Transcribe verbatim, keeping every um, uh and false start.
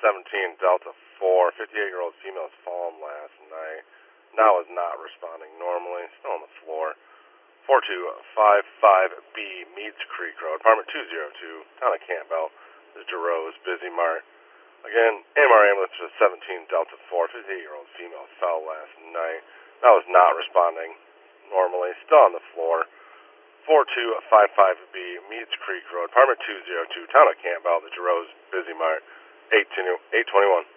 seventeen Delta four, fifty-eight-year-old female has fallen last night. Now is not responding normally, still on the floor. four two five five B, Meads Creek Road, apartment two oh two, town of Campbell. This is DeRose, Busy Mart. Again, A M R ambulance for seventeen Delta four, fifty-eight-year-old female fell last night. Now is not responding normally, still on the floor. four two five five B, Meads Creek Road, apartment two oh two, town of Campbell, the DeRose, Busy Mart, eight twenty-one.